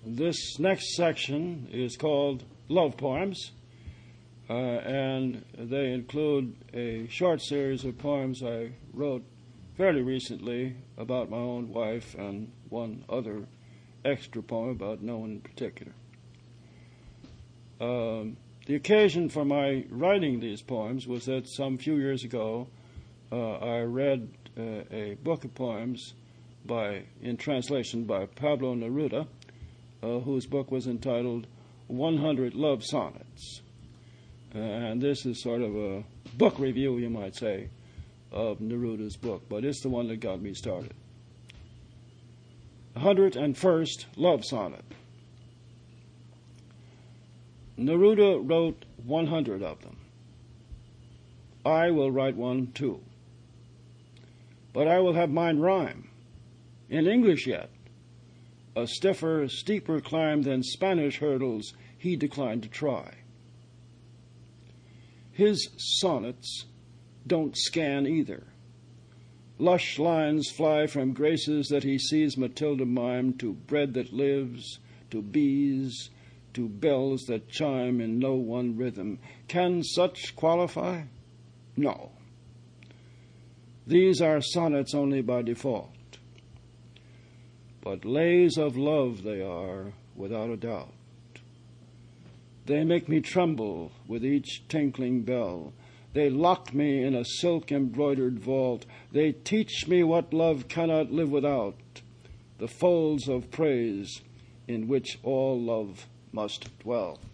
This next section is called Love Poems, and they include a short series of poems I wrote fairly recently about my own wife and one other extra poem about no one in particular. The occasion for my writing these poems was that some few years ago I read a book of poems in translation by Pablo Neruda, whose book was entitled 100 Love Sonnets. And this is sort of a book review, you might say, of Neruda's book, but it's the one that got me started. 101st Love Sonnet. Neruda wrote 100 of them. I will write one too. But I will have mine rhyme, in English yet. A stiffer, steeper climb than Spanish hurdles he declined to try. His sonnets don't scan either. Lush lines fly from graces that he sees Matilda mime to bread that lives, to bees, to bells that chime in no one rhythm. Can such qualify? No. These are sonnets only by default. But lays of love they are, without a doubt. They make me tremble with each tinkling bell. They lock me in a silk-embroidered vault. They teach me what love cannot live without, the folds of praise in which all love must dwell.